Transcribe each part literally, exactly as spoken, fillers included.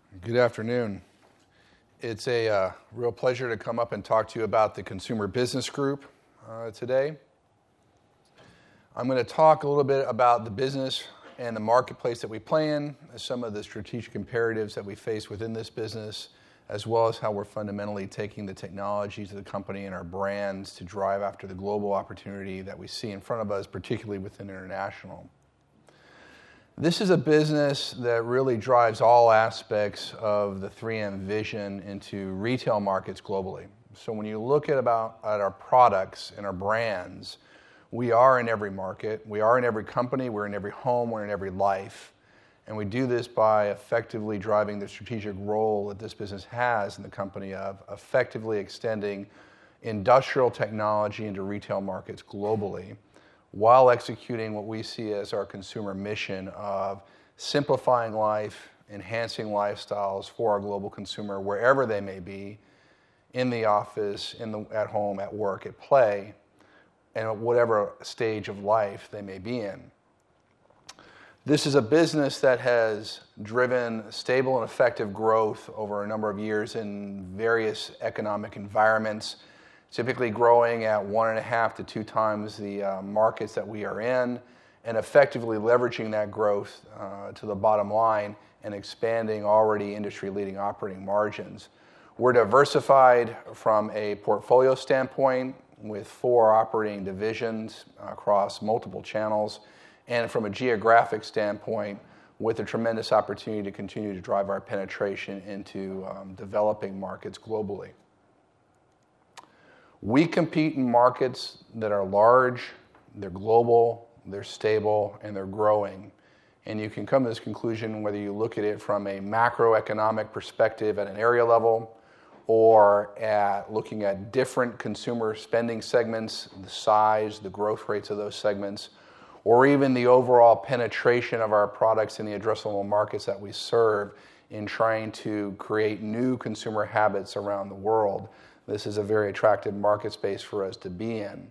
Good afternoon. It's a uh, real pleasure to come up and talk to you about the Consumer Business Group uh, today. I'm going to talk a little bit about the business and the marketplace that we play in, some of the strategic imperatives that we face within this business, as well as how we're fundamentally taking the technologies of the company and our brands to drive after the global opportunity that we see in front of us, particularly within international. This is a business that really drives all aspects of the three M vision into retail markets globally. So when you look at about at our products and our brands, we are in every market, we are in every company, we're in every home, we're in every life. And we do this by effectively driving the strategic role that this business has in the company of effectively extending industrial technology into retail markets globally, while executing what we see as our consumer mission of simplifying life, enhancing lifestyles for our global consumer wherever they may be, in the office, in the, at home, at work, at play, and at whatever stage of life they may be in. This is a business that has driven stable and effective growth over a number of years in various economic environments, typically growing at one and a half to two times the uh, markets that we are in, and effectively leveraging that growth uh, to the bottom line and expanding already industry-leading operating margins. We're diversified from a portfolio standpoint with four operating divisions across multiple channels, and from a geographic standpoint with a tremendous opportunity to continue to drive our penetration into um, developing markets globally. We compete in markets that are large, they're global, they're stable, and they're growing. And you can come to this conclusion whether you look at it from a macroeconomic perspective at an area level, or at looking at different consumer spending segments, the size, the growth rates of those segments, or even the overall penetration of our products in the addressable markets that we serve in trying to create new consumer habits around the world. This is a very attractive market space for us to be in.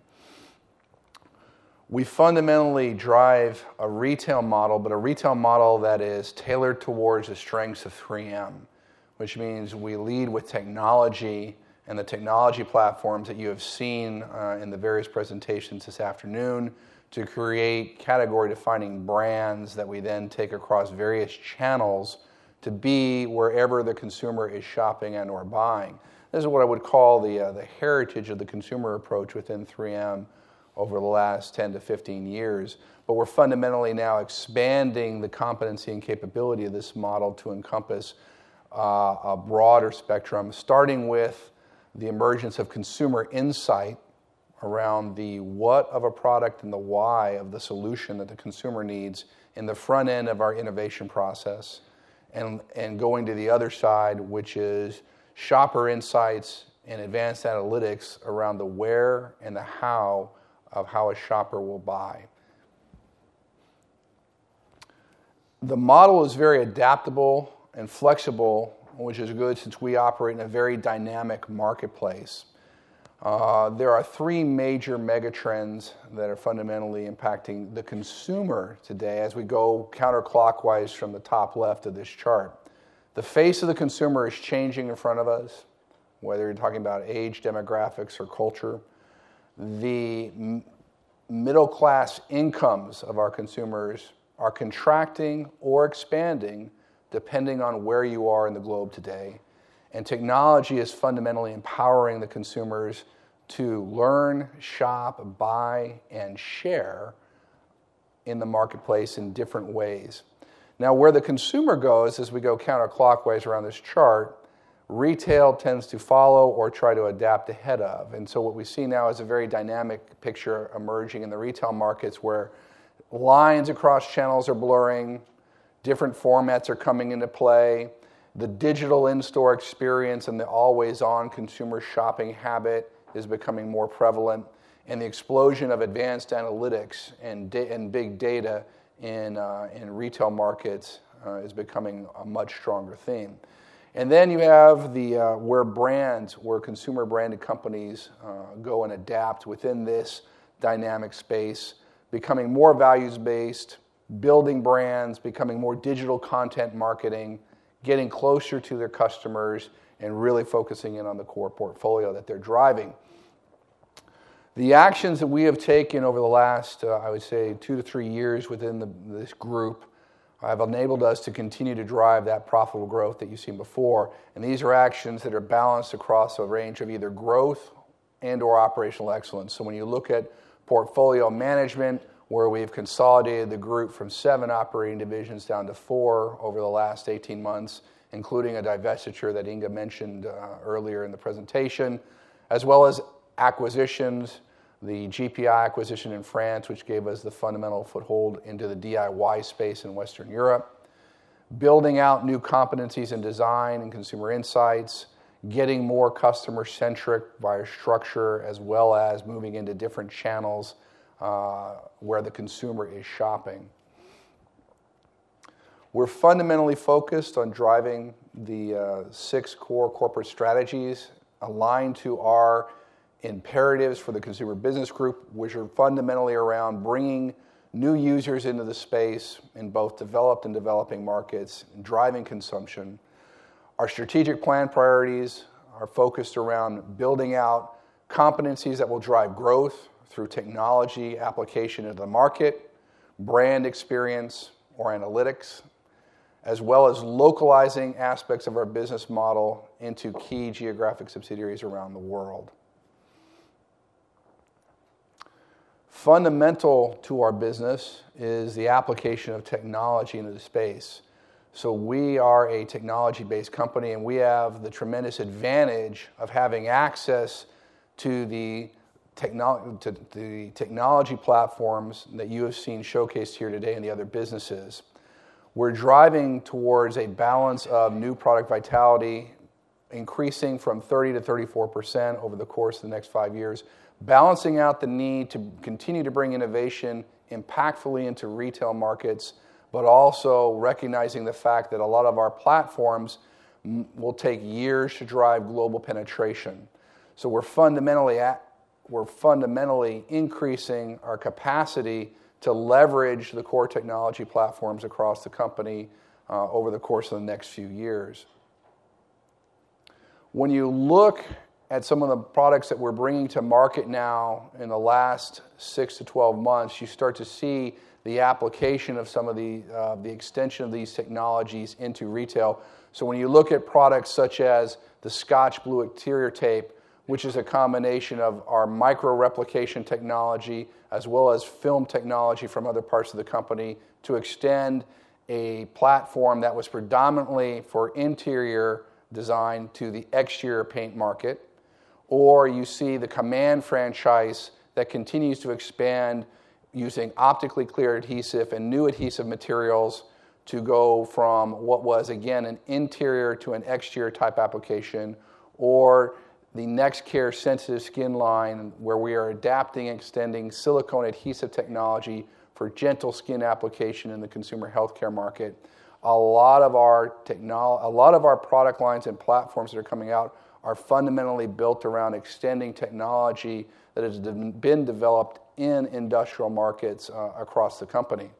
We fundamentally drive a retail model, but a retail model that is tailored towards the strengths of three M, which means we lead with technology and the technology platforms that you have seen uh, in the various presentations this afternoon to create category-defining brands that we then take across various channels to be wherever the consumer is shopping and or buying. This is what I would call the uh, the heritage of the consumer approach within three M over the last ten to fifteen years. But we're fundamentally now expanding the competency and capability of this model to encompass uh, a broader spectrum, starting with the emergence of consumer insight around the what of a product and the why of the solution that the consumer needs in the front end of our innovation process, and, and going to the other side, which is shopper insights and advanced analytics around the where and the how of how a shopper will buy. The model is very adaptable and flexible, which is good since we operate in a very dynamic marketplace. Uh, there are three major megatrends that are fundamentally impacting the consumer today as we go counterclockwise from the top left of this chart. The face of the consumer is changing in front of us, whether you're talking about age, demographics, or culture. The m- middle-class incomes of our consumers are contracting or expanding depending on where you are in the globe today. And technology is fundamentally empowering the consumers to learn, shop, buy, and share in the marketplace in different ways. Now, where the consumer goes as we go counterclockwise around this chart, retail tends to follow or try to adapt ahead of. And so what we see now is a very dynamic picture emerging in the retail markets where lines across channels are blurring, different formats are coming into play, the digital in-store experience and the always-on consumer shopping habit is becoming more prevalent, and the explosion of advanced analytics and, da- and big data in, uh, in retail markets uh, is becoming a much stronger theme. And then you have the uh, where brands, where consumer branded companies uh, go and adapt within this dynamic space, becoming more values-based, building brands, becoming more digital content marketing, getting closer to their customers, and really focusing in on the core portfolio that they're driving. The actions that we have taken over the last, uh, I would say, two to three years within the, this group have enabled us to continue to drive that profitable growth that you've seen before. And these are actions that are balanced across a range of either growth and or operational excellence. So when you look at portfolio management, where we've consolidated the group from seven operating divisions down to four over the last eighteen months, including a divestiture that Inga mentioned uh, earlier in the presentation, as well as acquisitions, the G P I acquisition in France, which gave us the fundamental foothold into the D I Y space in Western Europe, building out new competencies in design and consumer insights, getting more customer-centric via structure, as well as moving into different channels uh, where the consumer is shopping. We're fundamentally focused on driving the uh, six core corporate strategies aligned to our imperatives for the Consumer Business Group, which are fundamentally around bringing new users into the space in both developed and developing markets, and driving consumption. Our strategic plan priorities are focused around building out competencies that will drive growth through technology application into the market, brand experience or analytics, as well as localizing aspects of our business model into key geographic subsidiaries around the world. Fundamental to our business is the application of technology into the space. So we are a technology-based company, and we have the tremendous advantage of having access to the, technolo- to the technology platforms that you have seen showcased here today in the other businesses. We're driving towards a balance of new product vitality, increasing from thirty to thirty-four percent over the course of the next five years, balancing out the need to continue to bring innovation impactfully into retail markets, but also recognizing the fact that a lot of our platforms m- will take years to drive global penetration. So we're fundamentally at, we're fundamentally increasing our capacity to leverage the core technology platforms across the company uh, over the course of the next few years. When you look at some of the products that we're bringing to market now in the last six to twelve months, you start to see the application of some of the, uh, the extension of these technologies into retail. So when you look at products such as the Scotch Blue Exterior Tape, which is a combination of our micro-replication technology as well as film technology from other parts of the company to extend a platform that was predominantly for interior design to the exterior paint market. Or you see the Command franchise that continues to expand using optically clear adhesive and new adhesive materials to go from what was, again, an interior to an exterior type application, or the NextCare sensitive skin line, where we are adapting and extending silicone adhesive technology for gentle skin application in the consumer healthcare market. A lot of our technolo- a lot of our product lines and platforms that are coming out are fundamentally built around extending technology that has been developed in industrial markets uh, across the company.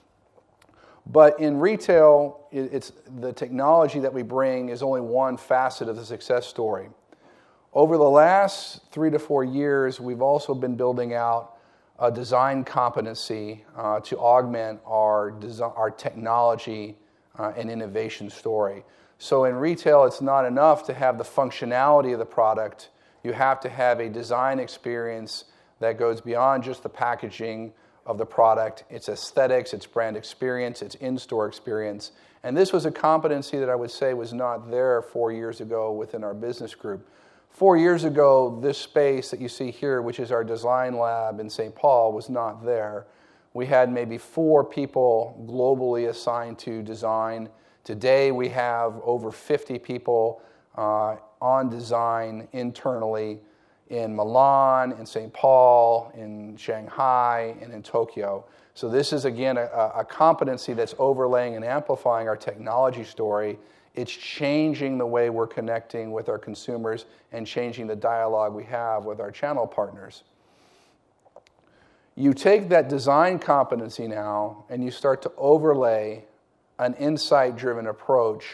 But in retail, it's the technology that we bring is only one facet of the success story. Over the last three to four years, we've also been building out a design competency uh, to augment our, desi- our technology uh, and innovation story. So in retail, it's not enough to have the functionality of the product. You have to have a design experience that goes beyond just the packaging of the product. It's aesthetics, it's brand experience, it's in-store experience. And this was a competency that I would say was not there four years ago within our business group. Four years ago, this space that you see here, which is our design lab in Saint Paul, was not there. We had maybe four people globally assigned to design. Today, we have over fifty people uh, on design internally in Milan, in Saint Paul, in Shanghai, and in Tokyo. So this is, again, a, a competency that's overlaying and amplifying our technology story. It's changing the way we're connecting with our consumers and changing the dialogue we have with our channel partners. You take that design competency now and you start to overlay an insight-driven approach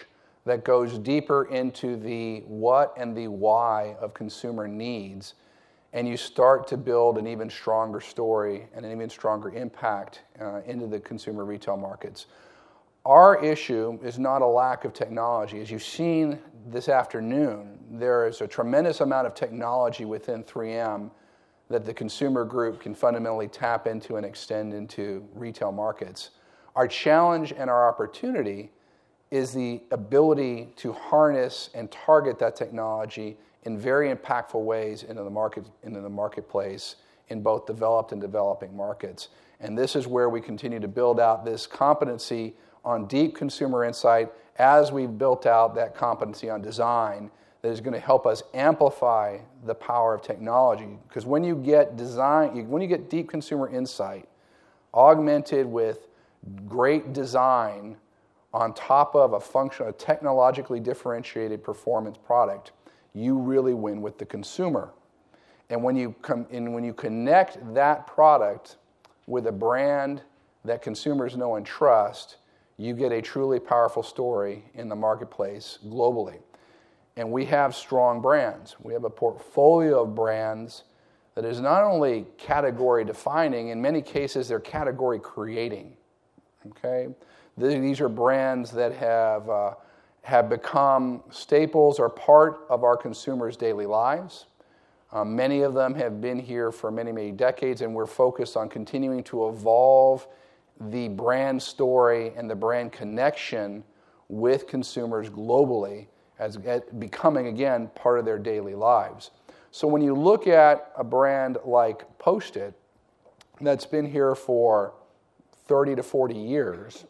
that goes deeper into the what and the why of consumer needs, and you start to build an even stronger story and an even stronger impact uh, into the consumer retail markets. Our issue is not a lack of technology. As you've seen this afternoon, there is a tremendous amount of technology within three M that the consumer group can fundamentally tap into and extend into retail markets. Our challenge and our opportunity is the ability to harness and target that technology in very impactful ways into the market, into the marketplace in both developed and developing markets. And this is where we continue to build out this competency on deep consumer insight as we've built out that competency on design that is going to help us amplify the power of technology. Because when you get design, when you get deep consumer insight augmented with great design on top of a function, a technologically differentiated performance product, you really win with the consumer. And when you come in, when you connect that product with a brand that consumers know and trust, you get a truly powerful story in the marketplace globally. And we have strong brands. We have a portfolio of brands that is not only category defining, in many cases they're category creating. Okay? These are brands that have, uh, have become staples or part of our consumers' daily lives. Uh, many of them have been here for many, many decades, and we're focused on continuing to evolve the brand story and the brand connection with consumers globally as becoming, again, part of their daily lives. So when you look at a brand like Post-it that's been here for thirty to forty years,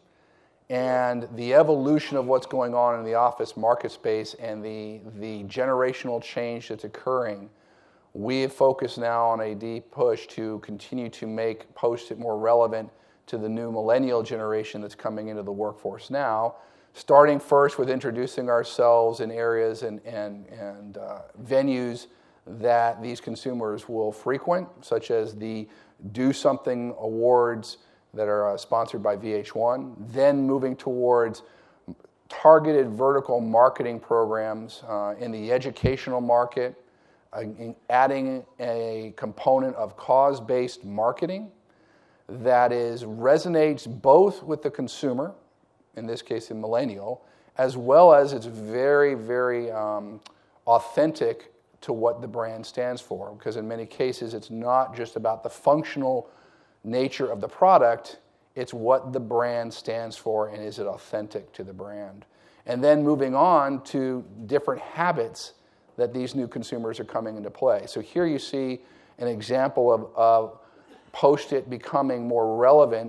and the evolution of what's going on in the office market space and the, the generational change that's occurring, we have focused now on a deep push to continue to make Post-it more relevant to the new millennial generation that's coming into the workforce now, starting first with introducing ourselves in areas and, and, and uh, venues that these consumers will frequent, such as the Do Something Awards that are uh, sponsored by V H one, then moving towards targeted vertical marketing programs uh, in the educational market, uh, in adding a component of cause-based marketing that is resonates both with the consumer, in this case the millennial, as well as it's very, very um, authentic to what the brand stands for. Because in many cases it's not just about the functional nature of the product, it's what the brand stands for and is it authentic to the brand. And then moving on to different habits that these new consumers are coming into play. So here you see an example of, of Post-it becoming more relevant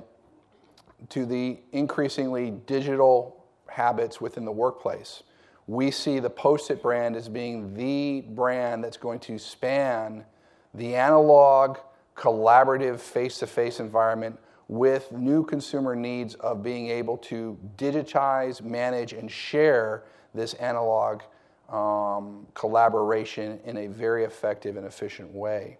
to the increasingly digital habits within the workplace. We see the Post-it brand as being the brand that's going to span the analog, collaborative, face-to-face environment with new consumer needs of being able to digitize, manage, and share this analog um, collaboration in a very effective and efficient way.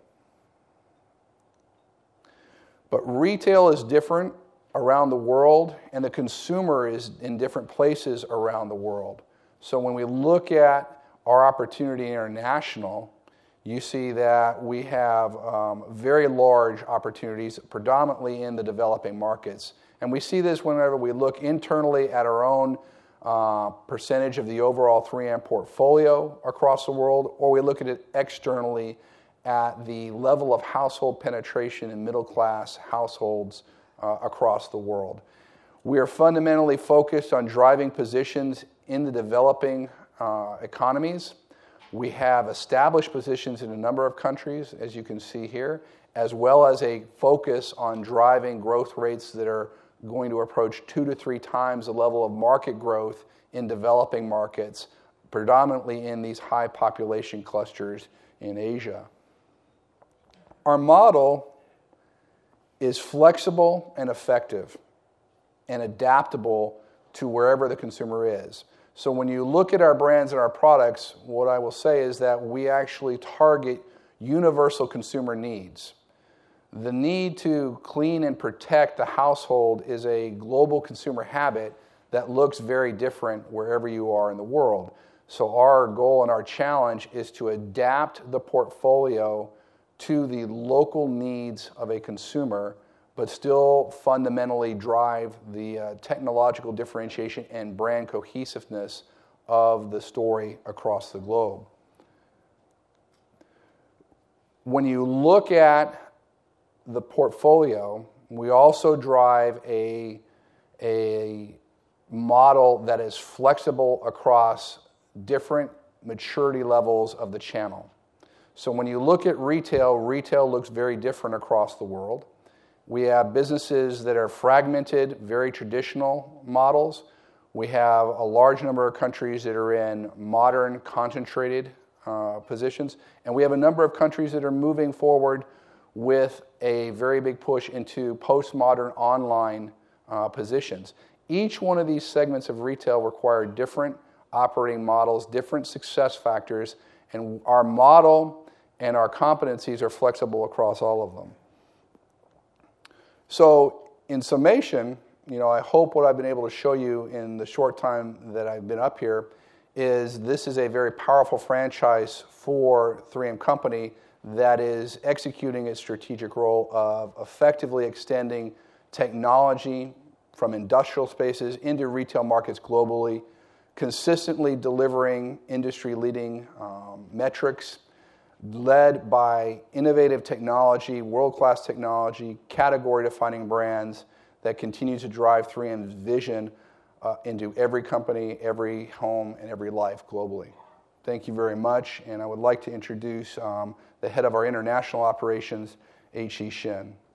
But retail is different around the world, and the consumer is in different places around the world. So when we look at our opportunity international, you see that we have um, very large opportunities, predominantly in the developing markets. And we see this whenever we look internally at our own uh, percentage of the overall three M portfolio across the world, or we look at it externally at the level of household penetration in middle-class households uh, across the world. We are fundamentally focused on driving positions in the developing uh, economies. We have established positions in a number of countries, as you can see here, as well as a focus on driving growth rates that are going to approach two to three times the level of market growth in developing markets, predominantly in these high population clusters in Asia. Our model is flexible and effective and adaptable to wherever the consumer is. So when you look at our brands and our products, what I will say is that we actually target universal consumer needs. The need to clean and protect the household is a global consumer habit that looks very different wherever you are in the world. So our goal and our challenge is to adapt the portfolio to the local needs of a consumer, but still fundamentally drive the uh, technological differentiation and brand cohesiveness of the story across the globe. When you look at the portfolio, we also drive a, a model that is flexible across different maturity levels of the channel. So when you look at retail, retail looks very different across the world. We have businesses that are fragmented, very traditional models. We have a large number of countries that are in modern, concentrated uh, positions. And we have a number of countries that are moving forward with a very big push into postmodern online uh, positions. Each one of these segments of retail require different operating models, different success factors, and our model and our competencies are flexible across all of them. So in summation, you know, I hope what I've been able to show you in the short time that I've been up here is this is a very powerful franchise for three M Company that is executing its strategic role of effectively extending technology from industrial spaces into retail markets globally, consistently delivering industry-leading um, metrics, led by innovative technology, world-class technology, category-defining brands that continue to drive three M's vision uh, into every company, every home, and every life globally. Thank you very much, and I would like to introduce um, the head of our international operations, H E Shin.